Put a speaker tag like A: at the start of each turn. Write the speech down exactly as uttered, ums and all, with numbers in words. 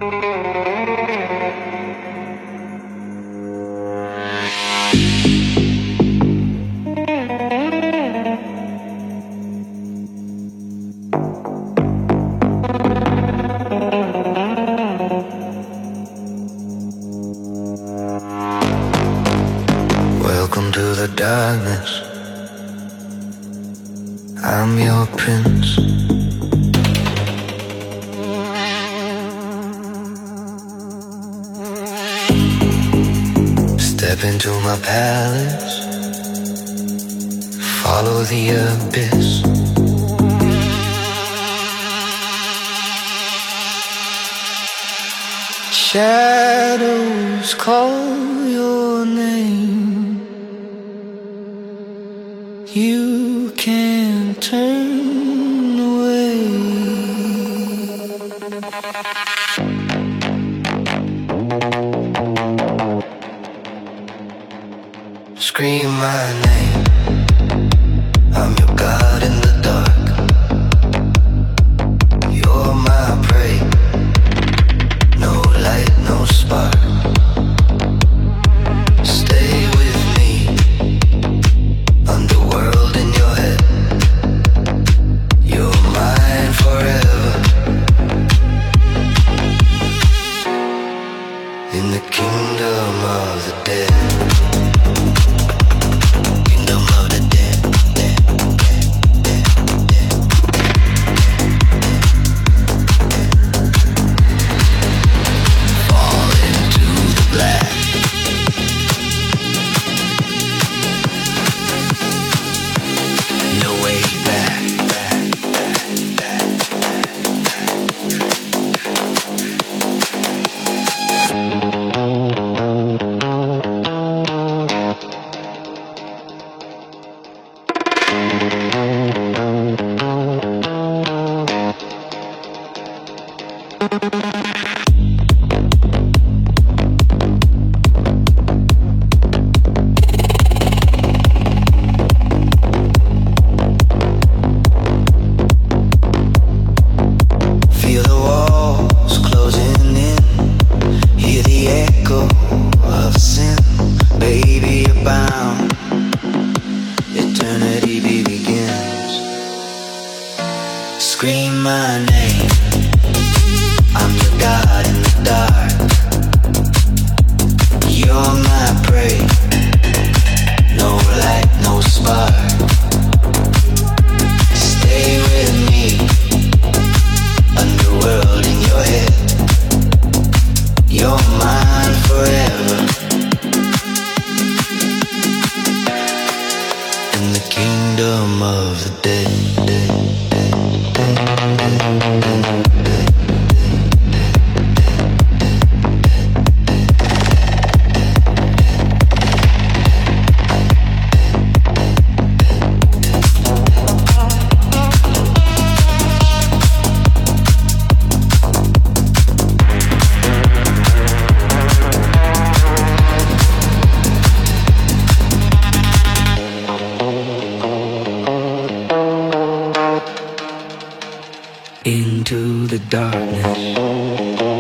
A: Welcome to the darkness. I'm your prince. Step into my palace. Follow the abyss. Shadows call your name. You can't turn away. Scream my name. I'm your god in the dark. You're my prey. No light, no spark. Stay with me. Underworld in your head. You're mine forever. In the kingdom of the dead. Kingdom of the dead, dead, dead, dead, dead. Fall into the black. No way back, back, back, back, Feel the walls closing in. Hear the echo of sin. Baby, you're bound. Eternity begins. Scream my name. I'm your god in the dark. You're my prey. No light, no spark. Stay with me. Underworld in your head. You're mine forever. In the kingdom of the dead, dead, dead, dead, dead, dead, dead. Into the darkness.